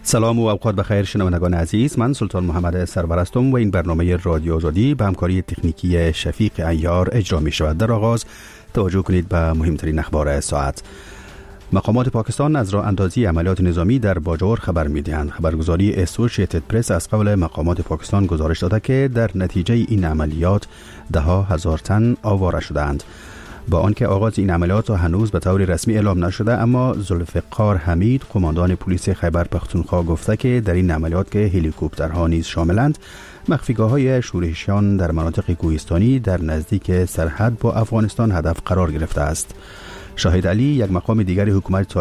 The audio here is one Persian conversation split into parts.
سلام و اوقات بخیر شنوندگان عزیز، من سلطان محمد سرور هستم و این برنامه رادیو آزادی به همکاری تکنیکی شفیق عیار اجرا می شود. در آغاز توجه کنید به مهمترین اخبار ساعت. مقامات پاکستان از راه اندازی عملیات نظامی در باجور خبر می دهند. خبرگزاری اسوشیتد پرس از قول مقامات پاکستان گزارش داده که در نتیجه این عملیات ده ها هزار تن آواره شدند. با آنکه آغاز این عملیات هنوز به طور رسمی اعلام نشده، اما ذوالفقار حمید قماندان پلیس خیبر پختونخوا گفته که در این عملیات که هلیکوپترها نیز شاملند، مخفیگاه‌های شورشیان در مناطق کوهستانی در نزدیک سرحد با افغانستان هدف قرار گرفته است. شاهد علی یک مقام دیگر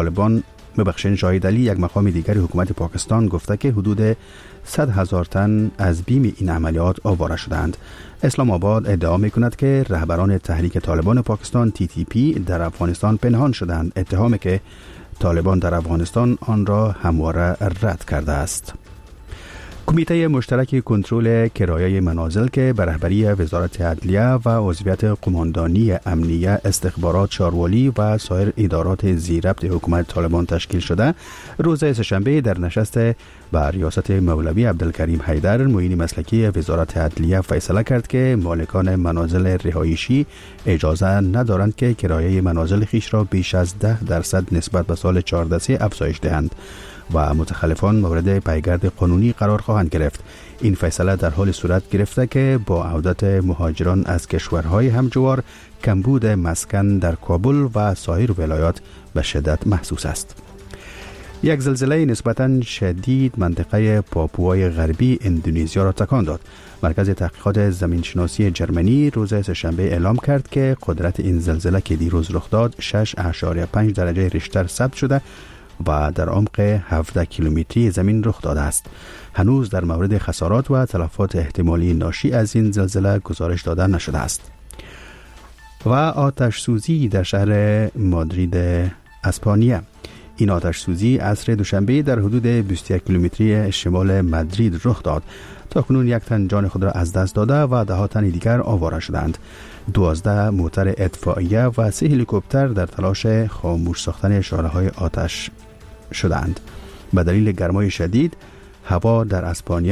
حکومت پاکستان گفته که حدود 100,000 تن از بیم این عملیات آواره شدند. اسلام آباد ادعا می‌کند که رهبران تحریک طالبان پاکستان TTP در افغانستان پنهان شدند، اتهامی که طالبان در افغانستان آن را همواره رد کرده است. کمیته مشترک کنترل کرایه منازل که به رهبری وزارت عدلیه و عضویت قماندانی امنیه، استخبارات، شاروالی و سایر ادارات زیربط حکومت طالبان تشکیل شده، روز سه‌شنبه در نشست با ریاست مولوی عبدالکریم حیدر معین مسلکی وزارت عدلیه فیصله کرد که مالکان منازل رهایشی اجازه ندارند که کرایه منازل خیش را بیش از 10% نسبت به سال 14 افزایش دهند و متخلفان مورد پیگرد قانونی قرار خواهند گرفت. این فیصله در حال صورت گرفته که با عودت مهاجران از کشورهای همجوار، کمبود مسکن در کابل و سایر ولایات به شدت محسوس است. یک زلزله نسبتاً شدید منطقه پاپوای غربی اندونزیا را تکان داد. مرکز تحقیقات زمینشناسی جرمنی روز سه‌شنبه اعلام کرد که قدرت این زلزله که دیروز رخ داد 6.5 درجه ریشتر ثبت شده و در عمق 17 کیلومتری زمین رخ داده است. هنوز در مورد خسارات و تلفات احتمالی ناشی از این زلزله گزارش داده نشده است. و آتش سوزی در شهر مادرید اسپانیا. این آتش سوزی عصر دوشنبه در حدود 21 کیلومتری شمال مادرید رخ داد. تاکنون 1 تن جان خود را از دست داده و 10 تن دیگر آواره شدند. 12 موتر اطفائیه و 3 هلیکوپتر در تلاش خاموش ساختن شعله‌های آتش شدند. به دلیل گرمای شدید هوا در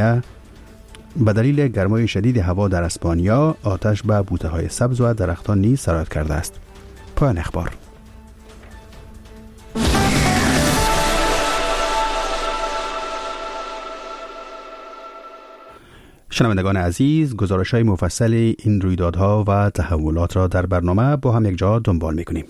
اسپانیا آتش به بوته‌های سبز و درختان نیز سرایت کرده است. پایان اخبار. شنوندگان عزیز، گزارش‌های مفصل این رویدادها و تحولات را در برنامه با هم یک جا دنبال می‌کنیم.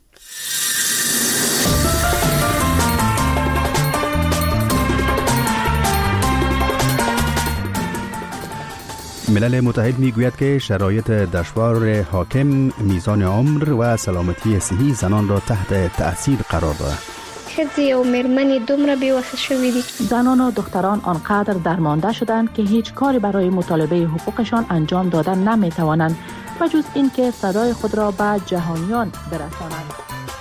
ملل متحد میگوید که شرایط دشوار حاکم میزان عمر و سلامتی صحی زنان را تحت تأثیر قرار داده. خزی و مرمنی دومره بیوسه شوی دی. زنان و دختران آنقدر درمانده شدند که هیچ کاری برای مطالبه حقوقشان انجام دادن نمیتوانند و جز این که صدای خود را به جهانیان برسانند.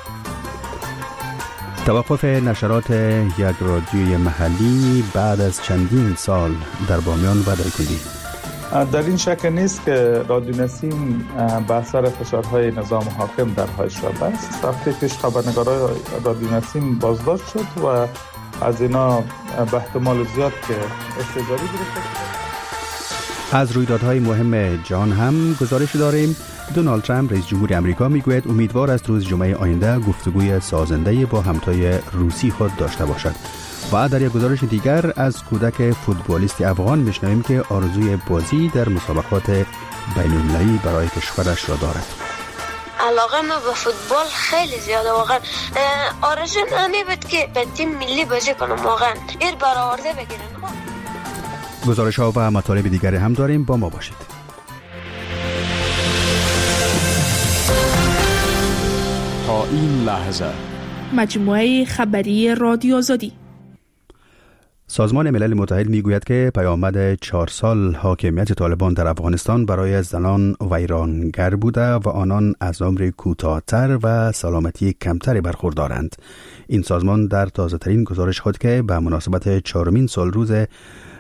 توقف نشرات یک رادیوی محلی بعد از چندین سال در بامیان و دایکنی. در این شک نیست که رادیو نسیم به اثر فشارهای نظام حاکم در حال شده است. هفته پیش خبرنگارای رادیو نسیم بازداشت شد و از اینا به احتمال زیاد که استعدادی گرفته. از رویدادهای مهم جهان هم گزارش داریم. دونالد ترامپ رئیس جمهور آمریکا میگوید امیدوار است روز جمعه آینده گفتگوی سازنده با همتای روسی خود داشته باشد. و در یک گزارش دیگر از کودک فوتبالیست افغان میشنویم که آرزوی بازی در مسابقات بین‌المللی برای کشورش را دارد. علاقه ما به فوتبال خیلی زیاده واقعا. آرزو نمی بود که به تیم ملی بازی کنم واقعا. ایر برآورده بگیرن. گزارش ها و مطالب دیگر هم داریم، با ما باشید. تا این لحظه مجموعه خبری رادیو آزادی. سازمان ملل متحد میگوید که پیامد 4 سال حاکمیت طالبان در افغانستان برای زنان ویرانگر بوده و آنان از عمر کوتاه‌تر و سلامتی کمتری برخوردارند. این سازمان در تازه‌ترین گزارش خود که به مناسبت 4مین سالروز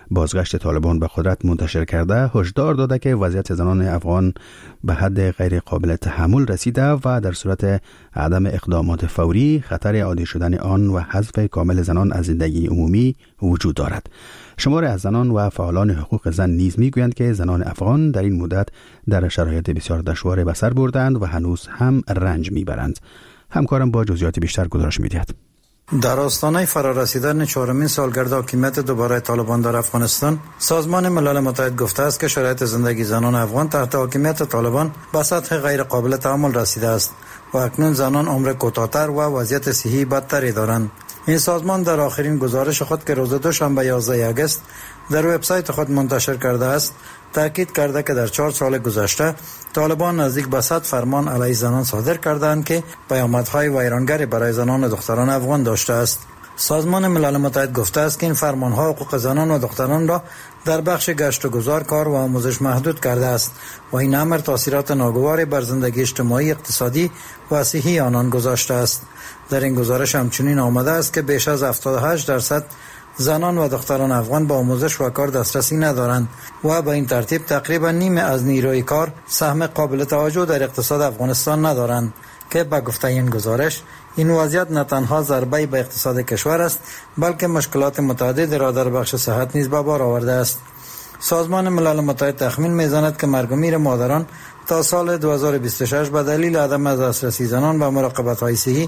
بازگشت طالبان به قدرت منتشر کرده هشدار داده که وضعیت زنان افغان به حد غیر قابل تحمل رسیده و در صورت عدم اقدامات فوری خطر عادی شدن آن و حذف کامل زنان از زندگی عمومی وجود دارد. شمار از زنان و فعالان حقوق زن نیز میگویند که زنان افغان در این مدت در شرایط بسیار دشوار به سر بردند و هنوز هم رنج میبرند. همکارم با جزئیات بیشتر گزارش میدهد. در آستانه فرارسیدن 4مین سالگرد حاکمیت دوباره طالبان در افغانستان، سازمان ملل متحد گفته است که شرایط زندگی زنان افغان تحت حاکمیت طالبان به سطح غیر قابل تحمل رسیده است و اکنون زنان عمر کوتاه‌تر و وضعیت صحی بدتری دارند. این سازمان در آخرین گزارش خود که روز دوشنبه 11 آگوست در وبسایت خود منتشر کرده است، تاکید کرده که در 4 سال گذشته طالبان نزدیک به 100 فرمان علیه زنان صادر کردند که پیامدهای ویرانگر برای زنان و دختران افغان داشته است. سازمان ملل متحد گفته است که این فرمانها حقوق زنان و دختران را در بخش گشت و گذار، کار و آموزش محدود کرده است و این امر تاثیرات ناگواری بر زندگی اجتماعی، اقتصادی و صحی آنان گذاشته است. در این گزارش همچنین آمده است که بیش از 78% زنان و دختران افغان با آموزش و کار دسترسی ندارند و به این ترتیب تقریبا نیمه از نیروی کار سهم قابل توجه در اقتصاد افغانستان ندارند که به گفته این گزارش این وضعیت نه تنها ضربه به اقتصاد کشور است بلکه مشکلات متعددی را در بخش صحت نیز به بار آورده است. سازمان ملل متحد تخمین می‌زند که مرگ و میر مادران تا سال 2026 به دلیل عدم دسترسی زنان به مراقبت‌های صحی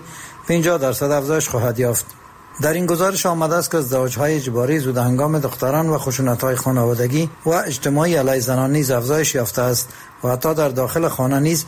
50% افزایش خواهد یافت. در این گزارش آمده است که ازدواج‌های اجباری، زود هنگام دختران و خشونت‌های خانوادگی و اجتماعی علیه زنان نیز افزایش یافته است و حتی در داخل خانه نیز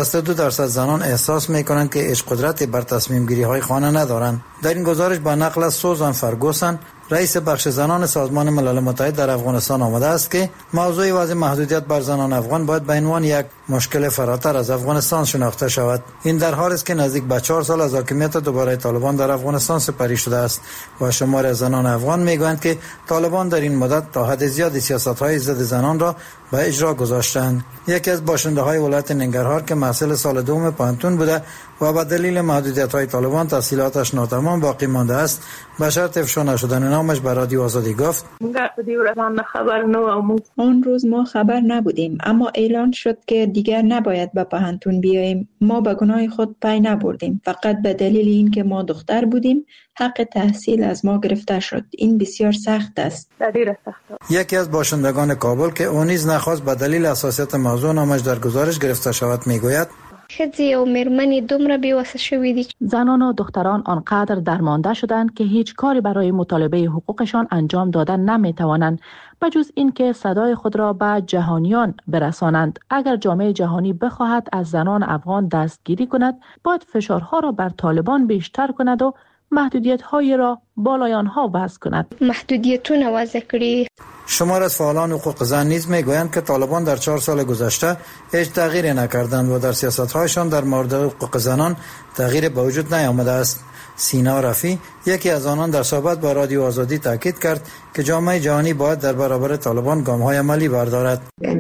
62% زنان احساس می‌کنند که هیچ قدرتی بر تصمیم گیری‌های خانه ندارند. در این گزارش با نقل از سوزان فرگوسن، رئیس بخش زنان سازمان ملل متحد در افغانستان آمده است که موضوع وضع محدودیت بر زنان افغان باید به عنوان یک مشکل فراتر از افغانستان شناخته شود. این در حالی است که نزدیک به 4 سال از حاکمیت دوباره طالبان در افغانستان سپری شده است و شمار از زنان افغان میگویند که طالبان در این مدت تا حد زیادی سیاست‌های ضد زنان را به اجرا گذاشتند. یکی از باشنده‌های ولایت ننگرهار که محصل سال دوم پانتون بوده و به دلیل محدودیت‌های طالبان تحصیلاتش ناتمام باقی مانده است، به شرط افشا نشدن نامش به رادیو آزادی گفت: آن روز ما خبر نبودیم، اما اعلان شد که دیگر نباید به پانتون بیاییم. ما به گناه خود پی نبردیم، فقط به دلیل اینکه ما دختر بودیم حق تحصیل از ما گرفته شد. این بسیار سخت است. یکی از باشندگان کابل که او نیز نخواست به دلیل حساسیت موضوع نامش در گزارش گرفته شود میگوید: ښځې او مېرمنې دومره بېوسه شوي دي. زنان و دختران آنقدر درمانده شدند که هیچ کاری برای مطالبه حقوقشان انجام دادن نمیتوانند بجز اینکه صدای خود را به جهانیان برسانند. اگر جامعه جهانی بخواهد از زنان افغان دستگیری کند، باید فشارها را بر طالبان بیشتر کند و محدودیت‌های را بالای آنها وضع کند. محدودیتونه وضع کړي. شمار از فعالان حقوق زن نیز میگویند که طالبان در 4 سال گذشته هیچ تغییری نکردند و در سیاست‌هایشان در مورد حقوق زنان تغییری به وجود نیامده است. سینا رفی، یکی از آنان، در صحبت با رادیو آزادی تاکید کرد که جامعه جهانی باید در برابر طالبان گام‌های عملی بردارد.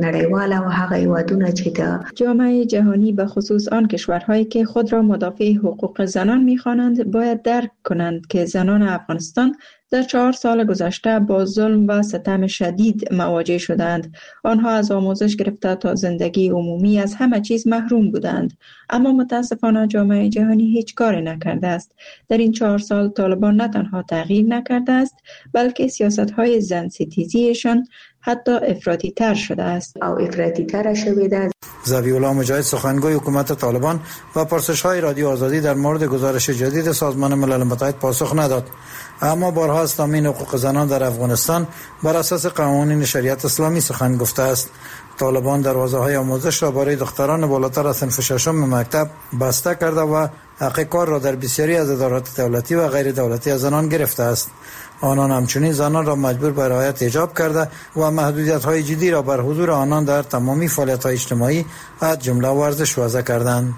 جامعه جهانی به خصوص آن کشورهایی که خود را مدافع حقوق زنان می‌خوانند باید درک کنند که زنان افغانستان در 4 سال گذشته با ظلم و ستم شدید مواجه شدند. آنها از آموزش گرفته تا زندگی عمومی از همه چیز محروم بودند. اما متاسفانه جامعه جهانی هیچ کاری نکرده است. در این 4 سال طالبان نه تنها تغییر نکرده است، بلکه سیاست‌های زن ستیزیشان حتی افراطی تر شده است او افراطی تر شده است. ذبیح‌الله مجاهد، سخنگوی حکومت طالبان، و پرسش‌های رادیو آزادی در مورد گزارش جدید سازمان ملل متحد پاسخ نداد، اما بارها از تامین حقوق زنان در افغانستان بر اساس قوانین شریعت اسلامی سخن گفته است. طالبان دروازه‌های آموزش را برای دختران بالاتر از صنف ششم مکتب بسته کرده و حق کار را در بسیاری از ادارات دولتی و غیر دولتی از زنان گرفته است. آنان همچنین زنان را مجبور به رعایت حجاب کرده و محدودیت‌های جدی را بر حضور آنان در تمامی فعالیت‌های اجتماعی از جمله ورزش وضع کردند.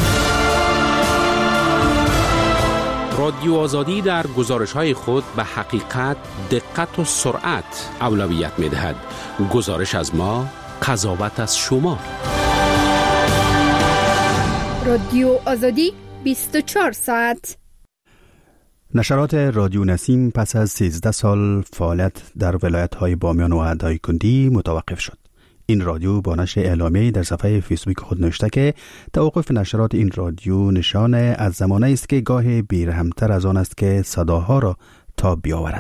رادیو آزادی در گزارش‌های خود به حقیقت، دقت و سرعت اولویت می‌دهد. گزارش از ما، قضاوت از شما. رادیو آزادی 24 ساعت. نشرات رادیو نسیم پس از 13 سال فعالیت در ولایت‌های بامیان و دایکنډي متوقف شد. این رادیو با نشر اعلامیه‌ای در صفحه فیسبوک خود نوشته که توقف نشرات این رادیو نشان از زمانه است که گاه بیرحمتر از آن است که صداها را تاب بیاورد.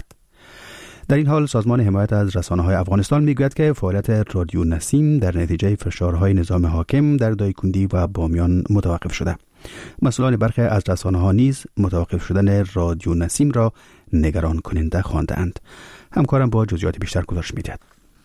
در این حال سازمان حمایت از رسانه‌های افغانستان میگوید که فعالیت رادیو نسیم در نتیجه فشارهای نظام حاکم در دایکنډي و بامیان متوقف شده. مسئولان برخی از رسانه‌ها نیز متوقف شدن رادیو نسیم را نگران کننده خواندند. همکارم با جزئیات بیشتر گزارش می‌دهد.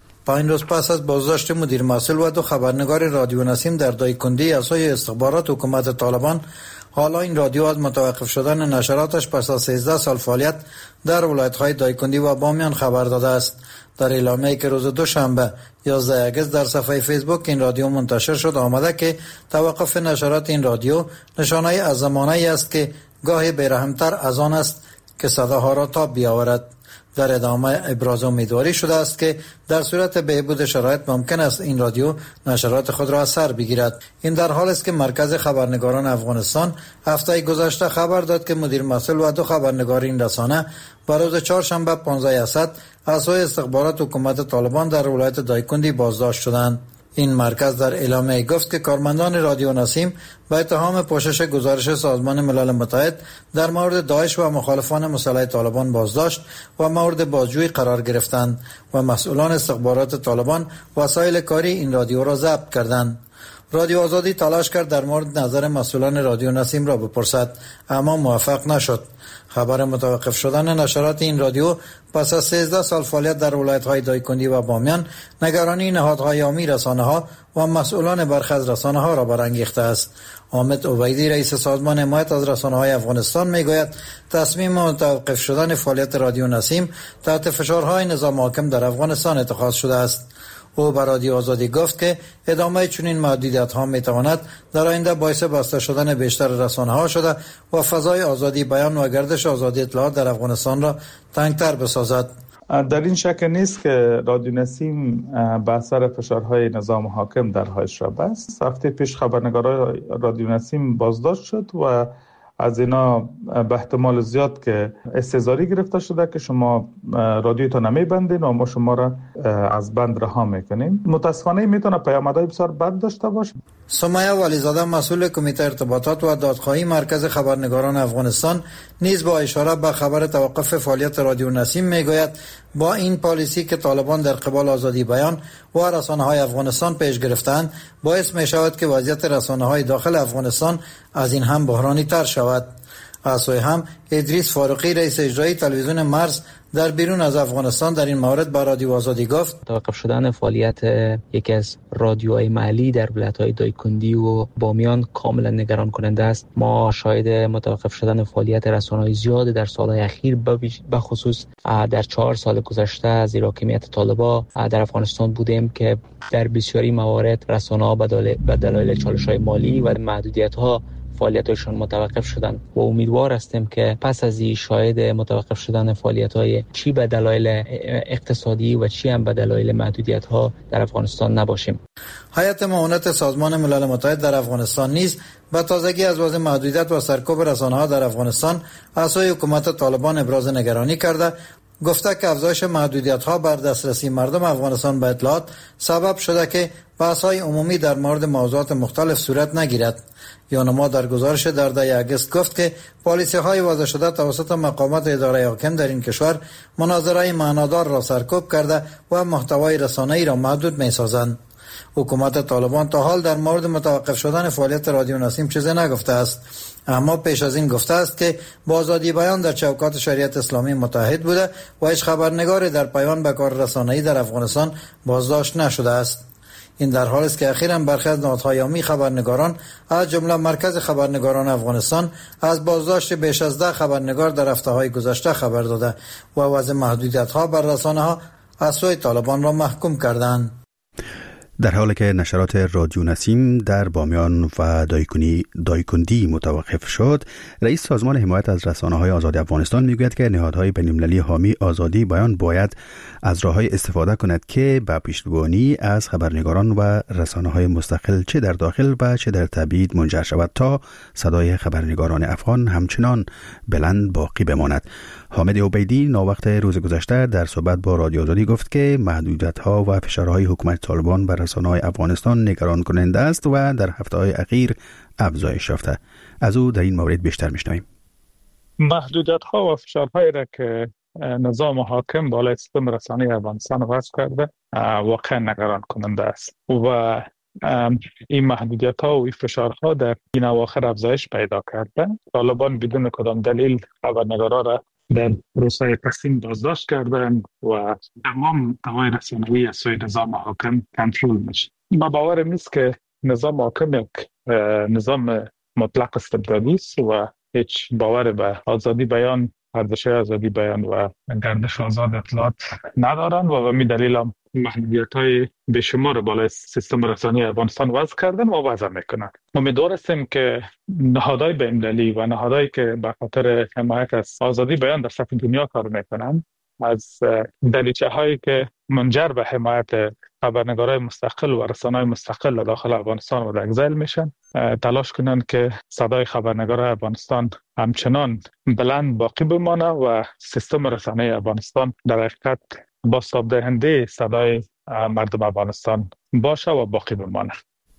5 روز پس از بازداشت مدیر مسئول و 2 خبرنگار رادیو نسیم در دایکنډي از سوی استخبارات حکومت طالبان، حالا این رادیو از متوقف شدن نشراتش پس از 13 سال فعالیت در ولایت‌های دایکنډي و بامیان خبر داده است. در اعلامیه‌ای که روز دوشنبه 11 اگست در صفحه فیسبوک این رادیو منتشر شد آمده که توقف نشرات این رادیو نشانه از زمانه‌ای است که گاه بیرحمتر از آن است که صداها را تاب بیاورد. در ادامه ابراز امیدواری شده است که در صورت بهبود شرایط ممکن است این رادیو نشرات خود را از سر بگیرد. این در حال است که مرکز خبرنگاران افغانستان هفته گذشته خبر داد که مدیر مسئول و 2 خبرنگار این رسانه بر روز چهارشنبه 15 اسد از سوی استخبارات حکومت طالبان در ولایت دایکنډي بازداشت شدند. این مرکز در اعلامیه گفت که کارمندان رادیو نسیم به اتهام پوشش گزارش سازمان ملل متحد در مورد داعش و مخالفان مسلح طالبان بازداشت و مورد بازجویی قرار گرفتند و مسئولان استخبارات طالبان وسایل کاری این رادیو را ضبط کردند. رادیو آزادی تلاش کرد در مورد نظر مسئولان رادیو نسیم را بپرسد، اما موفق نشد. خبر متوقف شدن نشرات این رادیو پس از 13 سال فعالیت در ولایت‌های دایکنډي و بامیان نگرانی نهادهای عامی رسانه‌ها و مسئولان برخی از رسانه‌ها را برانگیخته است. حامد عبیدی رئیس سازمان حمایت از رسانه‌های افغانستان میگوید تصمیم متوقف شدن فعالیت رادیو نسیم تحت فشارهای نظام حاکم در افغانستان اتخاذ شده است. او بر رادیو آزادی گفت که ادامه چنین محدودیت‌ها می‌تواند در آینده باعث بسته شدن بیشتر رسانه‌ها شده و فضای آزادی بیان و گردش آزادی اطلاعات در افغانستان را تنگ‌تر بسازد. در این شک نیست که رادیو نسیم به اثر فشارهای نظام حاکم درهایش را بست. هفته پیش خبرنگارای رادیو نسیم بازداشت شد و از اینا به احتمال زیاد که استحضاری گرفته شده که شما رادیوتون نمیبندین و ما شما را از بند رها میکنیم. متاسفانه میتونه پیامدهای بسیار بد داشته باشه. سمیه ولیزاده مسئول کمیته ارتباطات و دادخواهی مرکز خبرنگاران افغانستان نیز با اشاره به خبر توقف فعالیت رادیو نسیم میگوید با این پالیسی که طالبان در قبال آزادی بیان و رسانه‌های افغانستان پیش گرفتند باعث می‌شود که وضعیت رسانه‌های داخل افغانستان از این هم بحرانی تر شود. از سوی هم ادریس فاروقی رئیس اجرایی تلویزیون مرز در بیرون از افغانستان در این مورد با رادیو آزادی گفت توقف شدن فعالیت یکی از رادیوهای محلی در ولایت‌های دایکنډي و بامیان کاملا نگران کننده است. ما شاهد متوقف شدن فعالیت رسانه‌های زیاد در سال‌های اخیر به خصوص در 4 سال گذشته از حاکمیت طالبان در افغانستان بودیم که در بسیاری موارد رسانه‌ها به دلایل چالش‌های مالی و محدودیت‌ها فعالیت‌هایشان متوقف شدند و امیدوار هستیم که پس از این شاهد متوقف شدن فعالیت‌های چی به دلایل اقتصادی و چی هم به دلایل محدودیت‌ها در افغانستان نباشیم. هیئت معاونت سازمان ملل متحد در افغانستان نیز به تازگی از وضع محدودیت و سرکوب رسانه‌ها در افغانستان از سوی حکومت طالبان ابراز نگرانی کرده، گفته که افزایش محدودیت‌ها بر دسترسی مردم افغانستان به اطلاعات سبب شده که بحث‌های عمومی در مورد موضوعات مختلف صورت نگیرد. یونما در گزارش در 10 اگست گفت که پالیسی‌های وضع شده توسط مقامات اداره حاکم در این کشور مناظره معنادار را سرکوب کرده و محتوای رسانه‌ای را محدود می‌سازند. حکومت طالبان تا حال در مورد متوقف شدن فعالیت رادیو نسیم چیزی نگفته است، اما پیش از این گفته است که با آزادی بیان در چوکات شریعت اسلامی متحد بوده و هیچ خبرنگاری در پیوند به کار رسانه‌ای در افغانستان بازداشت نشده است. این در حالی است که اخیراً برخی از نهادهای عامی خبرنگاران از جمله مرکز خبرنگاران افغانستان از بازداشت بیش از 10 خبرنگار در هفته‌های گذشته خبر داده و وضع محدودیت‌ها بر رسانه‌ها از سوی طالبان را محکوم کردند. در حالی که نشرات رادیو نسیم در بامیان و دایکندی متوقف شد، رئیس سازمان حمایت از رسانه‌های آزاد افغانستان میگوید که نهادهای بین‌المللی حامی آزادی بیان باید از راه‌های استفاده کند که به پشتیبانی از خبرنگاران و رسانه‌های مستقل چه در داخل و چه در تبعید منجر شود تا صدای خبرنگاران افغان همچنان بلند باقی بماند. حامد عبیدی ناوقت روز گذشته در صحبت با رادیو آزادی گفت که محدودیت‌ها و فشارهای حکومت طالبان بر رسانه‌های افغانستان نگران کننده است و در هفته‌های اخیر افزایش یافته. از او در این مورد بیشتر میشنویم. محدودیت‌ها و فشارهایی را که نظام حاکم بالای سیستم رسانه‌ای افغانستان وضع کرده واقعا نگران کننده است و این محدودیت‌ها و این فشارها در این اواخر افزایش پیدا کرده. طالبان بدون کدام دلیل خبرنگاران را در روزهای پسین بازداشت کردند و تمام توان رسانه‌ای از سوی نظام حاکم کنترل میشه. ما باورم نیست که نظام حاکم یک نظام مطلق استبدادی است و هیچ باور به آزادی بیان، ارزش آزادی بیان و گردش آزاد اطلاعات ندارند و به می دلیل هم محدودیت‌های بیشمار بالای سیستم رسانه‌ای افغانستان وضع کردن و وضع میکنند. امیدوار هستیم که نهادهای بین‌المللی و نهادهایی که به خاطر حمایت از آزادی بیان در سطح دنیا کار میکنند از دریچه‌هایی که منجر به حمایت خبرنگارای مستقل و رسانه‌های مستقل داخل افغانستان و در اگزیل میشن تلاش کنند که صدای خبرنگارای افغانستان همچنان بلند باقی بمانه و سیستم رسانه‌ای افغانستان در حقیقت بازتاب دهنده صدای مردم افغانستان باشه و باقی بمانه.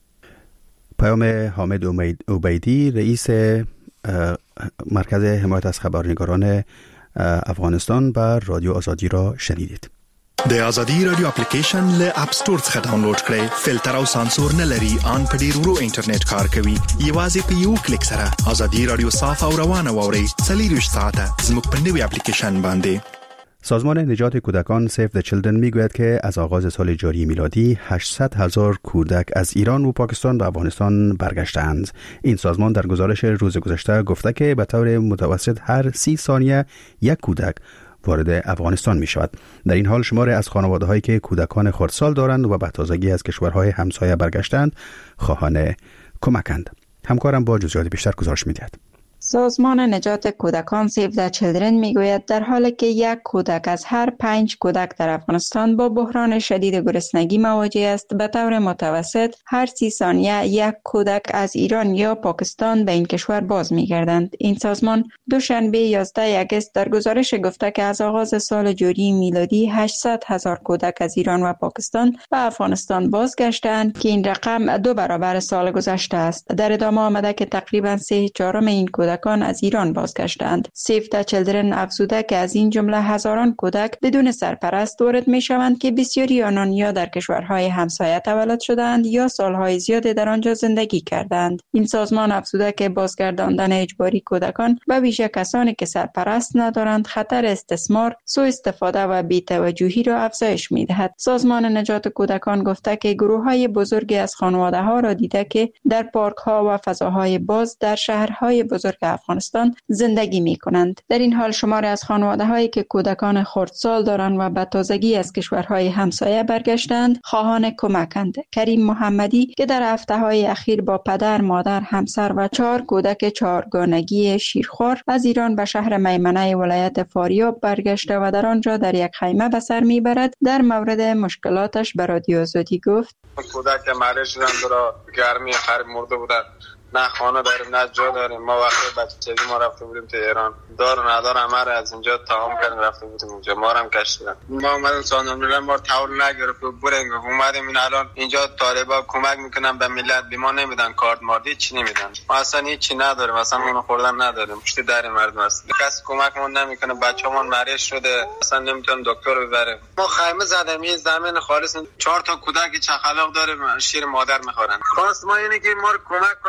پیام حامد عبیدی رئیس مرکز حمایت از خبرنگاران افغانستان بر رادیو آزادی را شنیدید. د آزادی رادیو اپلیکیشن له اپ سٹور څخه ډاونلوډ کړئ. فلټر او سانسور نه لري، ان په ډیر ورو انټرنیټ کار کوي. یوازې په یو کلیک سره آزادی رادیو صاف او روانه واورئ. 24 ساعته زموږ په نوې اپلیکیشن باندې. سازمان نجات کودکان سیو د چیلدرن میگوید که از آغاز سال جاری میلادی 800,000 کودک از ایران و پاکستان به افغانستان برگشتند. این سازمان در گزارش روز گذشته گفته که به طور متوسط هر 30 ثانیه یک کودک وارد افغانستان می شود. در این حال شمار از خانواده هایی که کودکان خردسال دارند و به تازگی از کشورهای همسایه برگشتند خواهان کمکند. همکارم با جزئیات بیشتر گزارش می دهد. سازمان نجات کودکان سیو د چیلدرن میگوید در حالی که یک کودک از هر 5 کودک در افغانستان با بحران شدید گرسنگی مواجه است، به طور متوسط هر 30 ثانیه یک کودک از ایران یا پاکستان به این کشور باز میگردند. این سازمان دوشنبه 11 آگوست در گزارش گفته که از آغاز سال جاری میلادی 800,000 کودک از ایران و پاکستان به افغانستان بازگشتند که این رقم 2 برابر سال گذشته است. در ادامه آمده که تقریبا 3/4 این کودکان از ایران بازگشتند. سیو د چیلدرن افزوده که از این جمله هزاران کودک بدون سرپرست وارد می شوند که بسیاری آنان یا در کشورهای همسایه تولد شدند یا سالهای زیادی در آنجا زندگی کردند. این سازمان افزوده که بازگرداندن اجباری کودکان به ویژه کسانی که سرپرست ندارند خطر استثمار، سوء استفاده و بی‌توجهی را افزایش می دهد. سازمان نجات کودکان گفته که گروه‌های بزرگی از خانواده‌ها را دیده که در پارک‌ها و فضاهای باز در شهرهای بزرگ افغانستان زندگی می کنند. در این حال شماری از خانواده هایی که کودکان خردسال دارند و به تازگی از کشورهای همسایه برگشتند خواهان کمکند. کریم محمدی که در هفته های اخیر با پدر، مادر، همسر و 4 کودک 4 گانگی شیرخوار از ایران به شهر میمنه ولایت فاریاب برگشته و در آنجا در یک خیمه به سر میبرد، در مورد مشکلاتش به رادیو آزادی گفت: کودک مریض شدن، در گرمی خراب مرده بودن، نه خانه داریم نه جا داریم. ما وقتی بچگی ما رفته بودیم تو ایران، دار و ندار همه را از اینجا تمام کردیم رفته بودیم اونجا، ما هم کشیدن. ما اومدیم سازمان ما تاول نگرفت برنگ اومدیم این الان اینجا طالبا کمک میکنن به ملت، به ما نمیدن کارت ماردی چی نمیدن، ما اصلا هیچی نداریم، اصلا ما خوردن نداریم، پشت در مردم است، کسی کمکمون نمیکنه، بچه‌مون مریض شده، اصلا نمیتونیم دکتر ببریم. ما خیمه زدیم، یه زمین خالص 4 تا کودک چخلاق داره شیر مادر میخورن. خواست ما اینه که ما رو کمک کنند.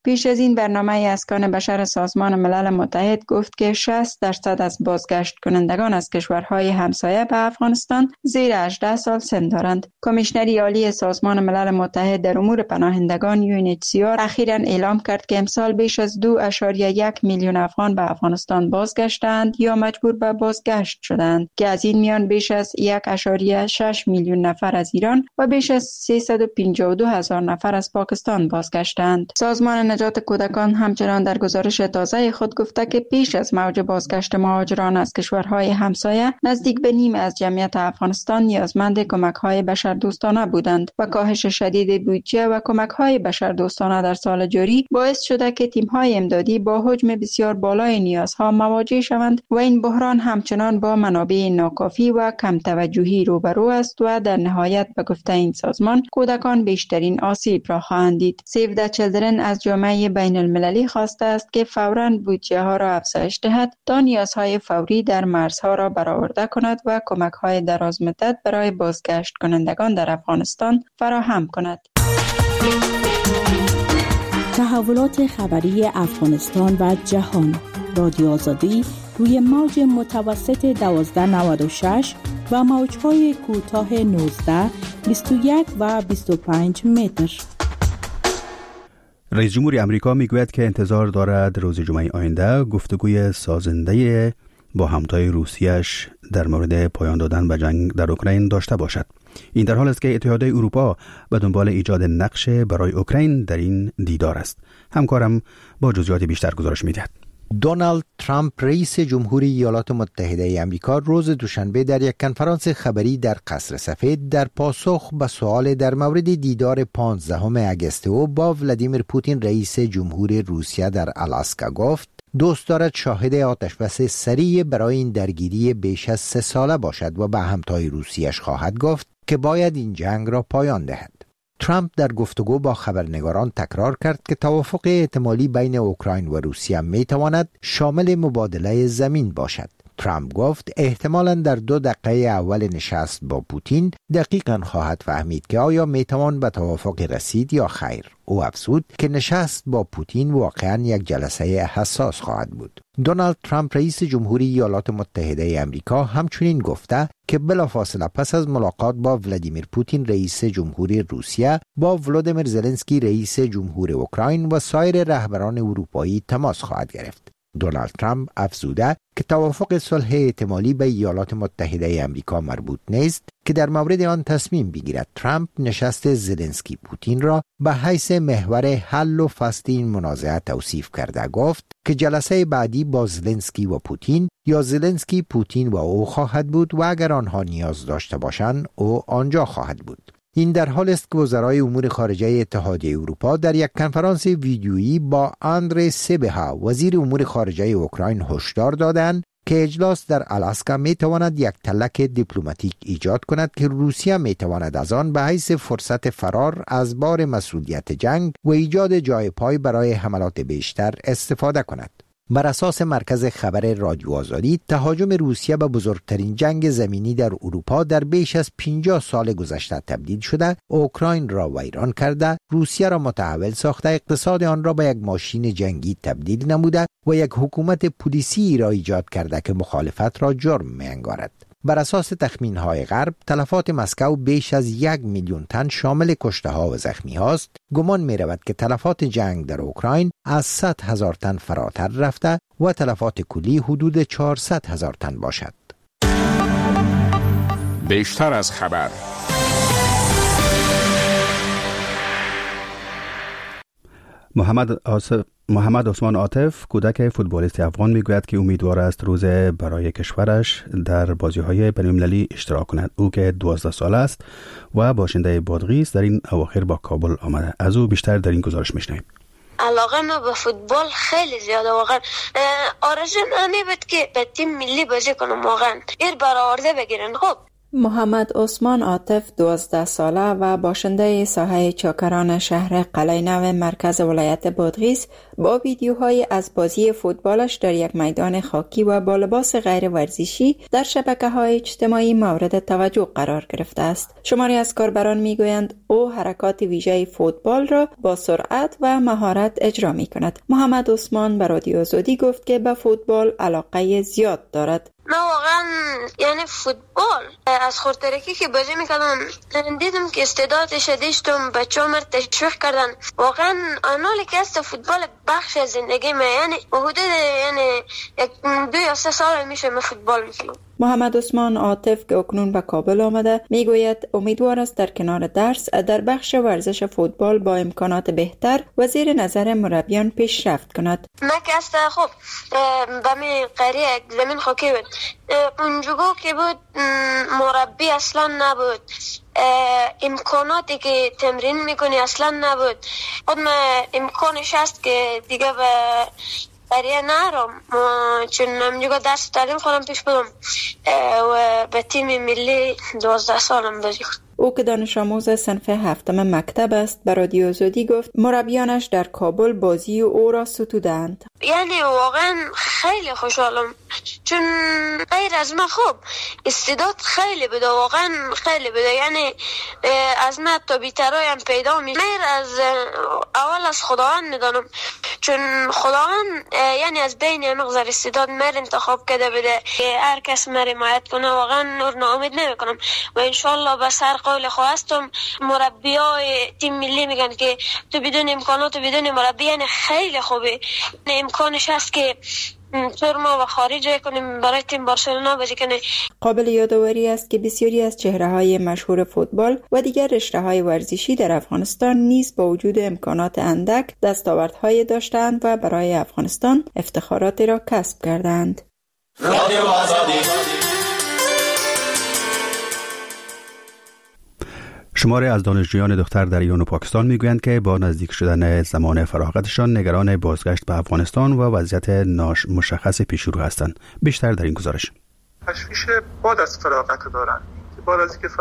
پیش از این برنامه اسکان بشر سازمان ملل متحد گفت که 60% از بازگشت کنندگان از کشورهای همسایه به افغانستان زیر 18 سال سن دارند. کمیشنری عالی سازمان ملل متحد در امور پناهندگان UNHCR اخیراً اعلام کرد که امسال بیش از 2.1 میلیون افغان به افغانستان بازگشتند یا مجبور به بازگشت شدند که از این میان بیش از 1.6 میلیون نفر از ایران و بیش از 352,000 نفر از پاکستان بازگشتند. سازمان نجات کودکان همچنان در گزارش تازه خود گفته که پیش از موج بازگشت مهاجران از کشورهای همسایه نزدیک به نیم از جمعیت افغانستان نیازمند کمک‌های بشردوستانه بودند و کاهش شدید بودجه و کمک‌های بشردوستانه در سال جاری باعث شده که تیم‌های امدادی با حجم بسیار بالای نیازها مواجه شوند و این بحران همچنان با منابع ناکافی و کم توجهی روبرو است و در نهایت به گفته این سازمان کودکان بیشترین آسیب را خواهند دید. سیو د چیلدرن از جامعه بین المللی خواسته است که فوراً بودجه ها را افزایش دهد تا نیازهای فوری در مرزها را برآورده کند و کمک‌های درازمدت برای بازگشت کنندگان در افغانستان فراهم کند. تحولات خبری افغانستان و جهان. رادیو آزادی روی موج متوسط 1296 و موج‌های کوتاه 19، 21 و 25 متر. رئیس جمهور امریکا میگوید که انتظار دارد روز جمعه آینده گفتگوی سازنده با همتای روسیه‌اش در مورد پایان دادن به جنگ در اوکراین داشته باشد. این در حال است که اتحادیه اروپا به دنبال ایجاد نقش برای اوکراین در این دیدار است. همکارم با جزئیات بیشتر گزارش می‌دهد. دونالد ترامپ رئیس جمهوری ایالات متحده آمریکا روز دوشنبه در یک کنفرانس خبری در قصر سفید در پاسخ به سوال در مورد دیدار 15 اگست او با ولادیمیر پوتین رئیس جمهور روسیه در آلاسکا گفت دوست دارد شاهد آتشبس سریع برای این درگیری بیش از 3 ساله باشد و به همتای روسیه‌اش خواهد گفت که باید این جنگ را پایان دهد. ترامپ در گفتگو با خبرنگاران تکرار کرد که توافق احتمالی بین اوکراین و روسیه میتواند شامل مبادله زمین باشد. ترامپ گفت احتمالاً در 2 دقیقه اول نشست با پوتین دقیقاً خواهد فهمید که آیا میتوان به توافق رسید یا خیر. او افزود که نشست با پوتین واقعاً یک جلسه حساس خواهد بود. دونالد ترامپ رئیس جمهوری ایالات متحده آمریکا همچنین گفته که بلافاصله پس از ملاقات با ولادیمیر پوتین رئیس جمهوری روسیه با ولودیمیر زلنسکی رئیس جمهور اوکراین و سایر رهبران اروپایی تماس خواهد گرفت. دونالد ترامپ افزوده که توافق صلح احتمالی به ایالات متحده آمریکا مربوط نیست که در مورد آن تصمیم بگیرد. ترامپ نشست زلنسکی پوتین را به حیث محور حل و فصل این منازعه توصیف کرده. گفت که جلسه بعدی با زلنسکی و پوتین یا زلنسکی پوتین و او خواهد بود و اگر آنها نیاز داشته باشند او آنجا خواهد بود. این در حال است که وزرای امور خارجه اتحادیه اروپا در یک کنفرانس ویدیویی با آندری سیبها وزیر امور خارجه اوکراین هشدار دادند که اجلاس در آلاسکا می تواند یک تلک دیپلماتیک ایجاد کند که روسیه می تواند از آن به حیث فرصت فرار از بار مسئولیت جنگ و ایجاد جای پای برای حملات بیشتر استفاده کند. بر اساس مرکز خبر رادیو آزادی، تهاجم روسیه به بزرگترین جنگ زمینی در اروپا در بیش از 50 سال گذشته تبدیل شده، اوکراین را ویران کرده، روسیه را متحول ساخته، اقتصاد آن را به یک ماشین جنگی تبدیل نموده و یک حکومت پلیسی را ایجاد کرده که مخالفت را جرم می‌انگارد. بر اساس تخمین‌های غرب، تلفات مسکو بیش از 1 میلیون تن شامل کشته‌ها و زخمی‌هاست. گمان می‌رود که تلفات جنگ در اوکراین از 100,000 تن فراتر رفته و تلفات کلی حدود 400,000 تن باشد. بیشتر از خبر. محمد عثمان عاطف کودک فوتبالیست افغان میگوید که امیدوار است روز برای کشورش در بازی‌های بین‌المللی اشتراک کند. او که 12 ساله است و باشنده بادغیس در این اواخر با کابل آمده. از او بیشتر در این گزارش میشنویم. علاقه ما به فوتبال خیلی زیاده واقعا. آرزوم اینه بود که به تیم ملی بازی کنم واقعا. ایر برآورده بگیرن. خب محمد عثمان عاطف 12 ساله و باشنده ساحه چاکران شهر قلعه نو مرکز ولایت بادغیس با ویدیوهای از بازی فوتبالش در یک میدان خاکی و با لباس غیر ورزشی در شبکه‌های اجتماعی مورد توجه قرار گرفته است. شماری از کاربران میگویند او حرکات ویژه فوتبال را با سرعت و مهارت اجرا می‌کند. محمد عثمان به رادیو آزادی گفت که به فوتبال علاقه زیاد دارد. من واقعا یعنی فوتبال از خورترکی که بازی میکردم دیدم که استعدادش داشتم، بچه‌ها مرا تشویق کردن. واقعا آنالی که است فوتبال بخش از زندگی من، یعنی حدود یعنی 2 یا 3 سال میشه من فوتبال میکنم. محمد عثمان عاطف که اکنون به کابل آمده میگوید امیدوار است در کنار درس در بخش ورزش فوتبال با امکانات بهتر و زیر نظر مربیان پیشرفت کند. من که است خب به می قریه زمین خاکی بود، اونجا که بود مربی اصلا نبود، امکاناتی که تمرین میکنی اصلا نبود. خود من امکانش هست که دیگه به قریه نرم، چون همجا درس تعلیم خودم پیش بدم و به تیم ملی 12 سالم بازی کنم. او که دانش آموز صنف 7 مکتب است به رادیو آزادی گفت مربیانش در کابل بازی او را ستودند. یعنی واقعا خیلی خوشحالم، چون غیر از من خوب استعداد خیلی بده، واقعا خیلی بده. یعنی از من تا بیترایم پیدا میشه. از اول از خداوند میدانم، چون خداوند یعنی از بین مغزر استعداد مر انتخاب کرده بده. هر کس مر حمایت کنه واقعا ناامید نمیکنم و انشالله به سر قول خواستم. مربیای تیم ملی میگن که تو بدون امکانات و بدون مربی یعنی خیلی خوبه، امکانش هست که طور ما و خارج کنیم برای تیم بارسلونا بازی کنه. قابل یادآوری است که بسیاری از چهره‌های مشهور فوتبال و دیگر رشته‌های ورزشی در افغانستان نیز با وجود امکانات اندک دستاوردهای داشتند و برای افغانستان افتخاراتی را کسب کردند. رادیو آزادی. شماری از دانشجویان دختر در ایران و پاکستان میگویند که با نزدیک شدن زمان فراغتشان نگران بازگشت به افغانستان و وضعیت مشخص پیش رو هستند. بیشتر در این گزارش. تشویش بعد از فراغت دارن، بعد از اینکه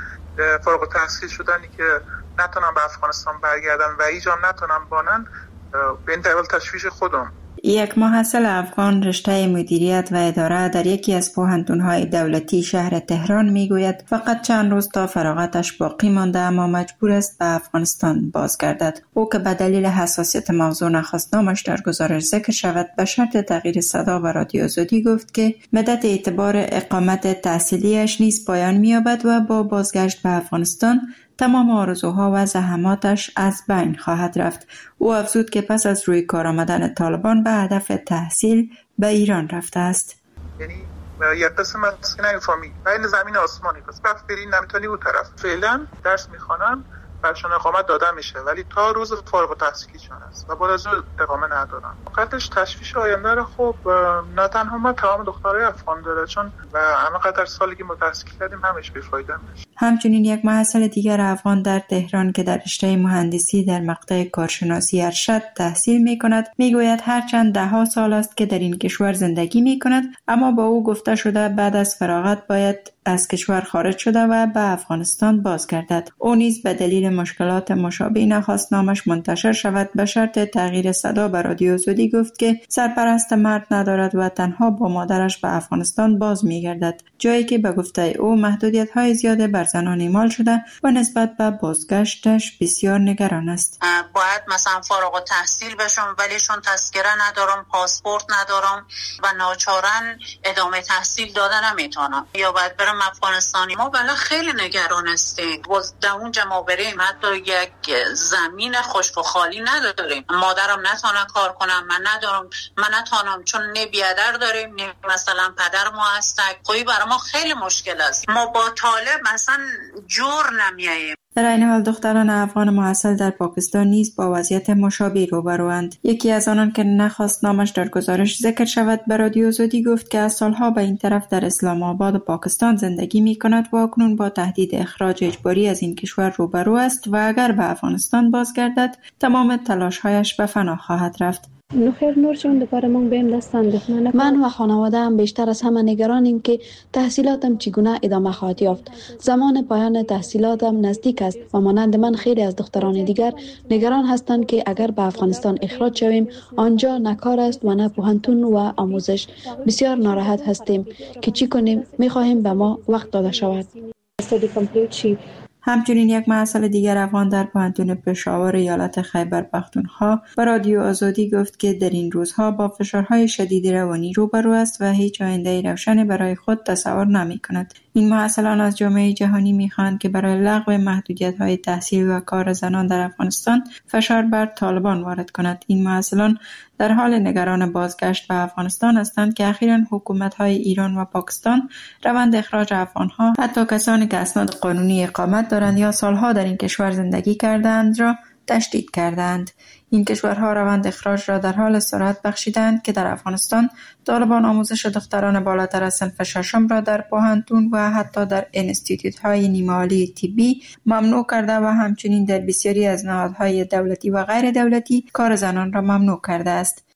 فارغ التحصیل شدنی که نتونن به افغانستان برگردن و ایجا نتونن بانن، به این دلیل تشویش خودم. یک محصل افغان رشته مدیریت و اداره در یکی از پوهنتون‌های دولتی شهر تهران میگوید فقط چند روز تا فراغتش باقی مانده اما مجبور است به افغانستان بازگردد. او که به دلیل حساسیت موضوع نخواست نامش در گزارش ذکر شود به شرط تغییر صدا و رادیو آزادی گفت که مدت اعتبار اقامت تحصیلیش نیز پایان می‌یابد و با بازگشت به افغانستان تمام آرزوها و زحماتش از بین خواهد رفت. او افزود که پس از روی کار آمدن طالبان به هدف تحصیل به ایران رفته است. یعنی یک قسم از نمی‌فهمی بین زمین آسمانی، پس وقت برین نمیتونی اون طرف. فعلا درس میخوانن برشون اقامت داده میشه ولی تا روز فارغ التحصیلیشون است و بعد از اون اقامه ندارن. قدرش تشویش آینده رو خب نه تنها ما تمام دخترای افغان داره، چون و همه قدر سالی که ما تحصیل کردیم همش بی‌فایده میشه. همچنین یک محصل دیگر افغان در تهران که در رشته مهندسی در مقطع کارشناسی ارشد تحصیل میکند میگوید هرچند 10 سال است که در این کشور زندگی میکند اما با او گفته شده بعد از فراغت باید از کشور خارج شده و به افغانستان بازگردد. او نیز به دلیل مشکلات مشابه نخواست نامش منتشر شود. به شرط تغییر صدا به رادیو آزادی گفت که سرپرست مرد ندارد و تنها با مادرش به افغانستان باز میگردد، جایی که به گفته او محدودیت‌های زیاده بر زنان اعمال شده و نسبت به بازگشتش بسیار نگران است. باید مثلا فارغ التحصیل بشم ولی چون تذکره ندارم، پاسپورت ندارم و ناچارن ادامه تحصیل دادن نمیتونم یا باید برم افغانستانی. ما بلا خیلی نگران هستیم. در اونجا ما بریم حتی یک زمین خشک و خالی نداریم. مادرم نتونه کار کنم، من ندارم، من نتونم چون نه بیادر داریم نه مثلا پدر ما هستک. خوبی برای ما خیلی مشکل است. ما با طالب مثلا جور نمیاییم. در این حال دختران افغان محصل در پاکستان نیز با وضعیت مشابه روبروند. یکی از آنان که نخواست نامش در گزارش ذکر شود به رادیو آزادی گفت که از سالها به این طرف در اسلام آباد پاکستان زندگی می کند و اکنون با تهدید اخراج اجباری از این کشور روبرو است و اگر به افغانستان بازگردد تمام تلاش‌هایش به فنا خواهد رفت. نخیر نور جان دوباره من بهم دست اندوختن. من و خانواده‌ام بیشتر از همه نگرانیم که تحصیلاتم چگونه ادامه خواهد یافت. زمان پایان تحصیلاتم نزدیک است و مانند من خیلی از دختران دیگر نگران هستند که اگر به افغانستان اخراج شویم آنجا نه کار است و نه پوهنتون و آموزش. بسیار ناراحت هستیم که چی کنیم. می‌خواهیم به ما وقت داده شود. همچنین یک مسئله دیگر افغان در پوهنتون پشاور ایالت خیبر پختونخوا به رادیو آزادی گفت که در این روزها با فشارهای شدید روانی روبرو است و هیچ آینده روشنی برای خود تصور نمی‌کند. این محصلان از جامعه جهانی می‌خواهند که برای لغو محدودیت‌های تحصیل و کار زنان در افغانستان فشار بر طالبان وارد کند. این محصلان در حال نگران بازگشت به افغانستان هستند که اخیراً حکومت‌های ایران و پاکستان روند اخراج افغان‌ها، حتی کسانی که اسناد قانونی اقامت دارند یا سالها در این کشور زندگی کردند را تشدید کردند. این کشورها روند اخراج را در حال سرعت بخشیدند که در افغانستان طالبان آموزش دختران بالاتر از صنف ششم را در پوهنتون و حتی در انستیتوت‌های نیمه‌عالی طبی ممنوع کرده و همچنین در بسیاری از نهادهای دولتی و غیر دولتی کار زنان را ممنوع کرده است.